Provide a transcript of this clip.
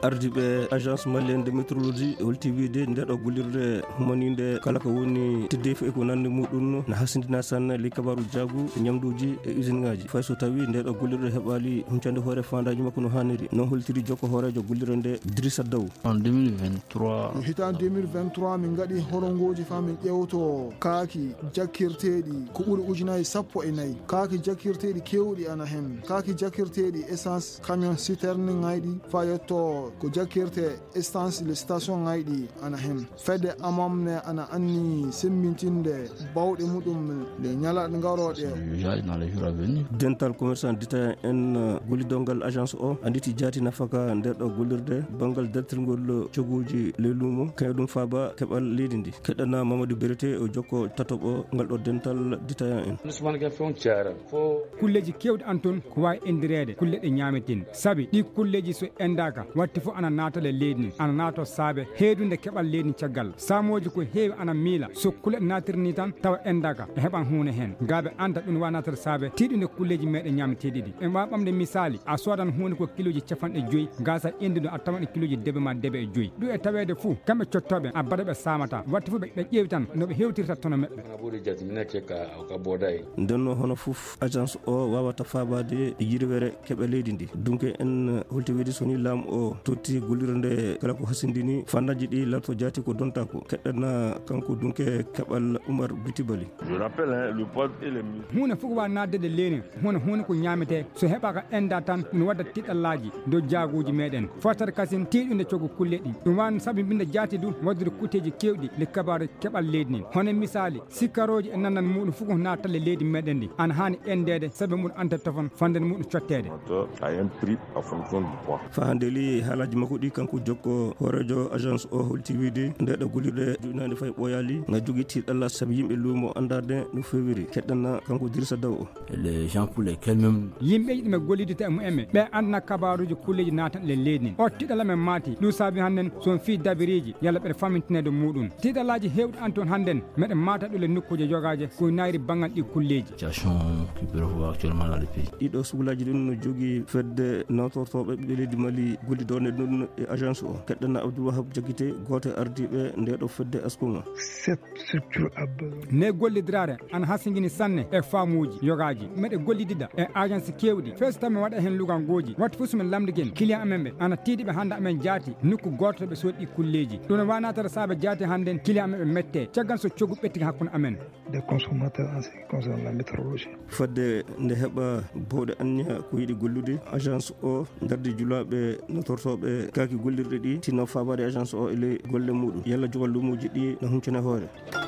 ardiɓe agence malienne de météorologie holtiwide nde ɗo gollirde humanide kala ko woni teddefi e ko nande muɗum ne hasindina sanne li kabaru jaagu ñamduji e usine ngaji fay so tawi nde ɗo gollirde heɓali huncande hoore fandaji makko no hanniri noon holtiri jokko hoorejo gollirde nde Drissa Daw. En 2023 hitan 2023 min gaɗi horongoji fa min ƴewto kaaki jakkirteɗi ko ɓuuri ujunaji 14 kaaki jakkirteɗi kewɗi ana hen kaaki jakkirteɗi essence camion citerne ngayɗi fa yetto ko jakkirte essence le station ngayɗi ana hen fedde amamne ana anni semmintinde bawɗe muɗum le ñalaɗe garoɗe dans les jours à venir. Dental commerçant dita en gollidongal agence o anditi jaati nafaka nder ɗo gollirde bangal dartirgol coguji le luumo kañum ɗum faaba keɓal leydi ndi keɗɗana Mamadou Berete o jokko tatoɓo ngal ɗo dental ditayan en. kulleji kewɗe an toon ko wawi endirede kulle ɗe ñameten saabi ɗi kulleji so endaka watti fof ana natale leydi ndi ana nato saabe heedude keɓal leydi caggal samoji ko heewi ana miila so kulle ɗe natirni tan tawa endaka e heɓan hunde hen gaaɓe anda ɗum wawi natata saabe tiɗude kulleji meɗen ñameteɗi ɗi en wawi ɓamde misali a sodan hunde ko kiloji 50 gasa endude a tawan kiloji debe ma debe e joyyi ɗum e tawede fou kamɓe cottoɓe a baɗa ɓe samata watti fof ɓe ƴeewi tan noɓe hewtirta tono mabɓe ndenno hono foof agence o wawata fabade yirwere keɓe leydi ndi dunke en holtiwide soni laamu o totti gollirde kala ko hasindini fandaji ɗi lalto jaati ko donta ko keɗɗana kanko dunke keɓal Oumar Bitibali. Je rappelle le poids et les hunde fof ko wawi naddede leyni hunde ko ñamete so heɓaka enda tan ɗum wadda tiɗɗallaji dow jaaguji meɗen fortata kasin tiɗude coggu kulle ɗi ɗum wani sabibinde jaati du waddude kutteji kewɗi le kabaru keɓal leydi ndi hono misali sikkaroji e nandan muɗum fof ko nattalle leydi meɗen ndi ana hani endede saabi muɗum anta tofon fandede muɗum cottede fa hande li haalaji makko ɗi kanko jokko hoorejo agence o holtiwide nde ɗo gollirde junande fay ɓoyali nga jogui tiɗɗalla saabi yimɓe luumo andade no fewiri keɗɗanna kanko Drissa Daw o. Les gens pour lesquels même yimɓeji ɗume gollidde e mumen ɓe andana kabaruji kulleji natanɗe leydi ndi o tiɗɗalla men maati ɗum saabi hannden son fi dabiriji yalla ɓeɗe famintinede muɗum tiɗɗallaji hewɗi an toon hannden meɗen mata ɗule nokkuji jogaje ko nayri banggal ɗi kulleji situation qui prévaut actuellement dans le pays. ɗiɗo suhlaji ɗin no jogui fedde nawtortoɓe ɓiɓɓe leydi Mali gollidone ɗum e agence o keɗɗana Abdoul Wahab Diakité goto ardiɓe nde ɗo fedde askuma. ne gollidirare ana hasiguini sanne e famuji yogaji meɗe gollidida e agence kewɗi feso taw min waɗa hen lugangoji watti fof somin lamdiguen client amen ɓe ana tiiɗiɓe hande amen jaati nokku goto ɓe soodi ɗi kulleji ɗum ne wanatata saabe jaati hannden client amen ɓe mette caggal so coggu ɓettigi hakkude amen des consommateurs en ce qui concerne la météorologie. fadde nde heɓa bawɗe anniya ko yiiɗi gollude agence o darde julaɓe notortoɓe kaaki gollirɗe ɗi tinno fabade agence o ele golle muɗum yalla jogal lumuji ɗi no huncane hoore.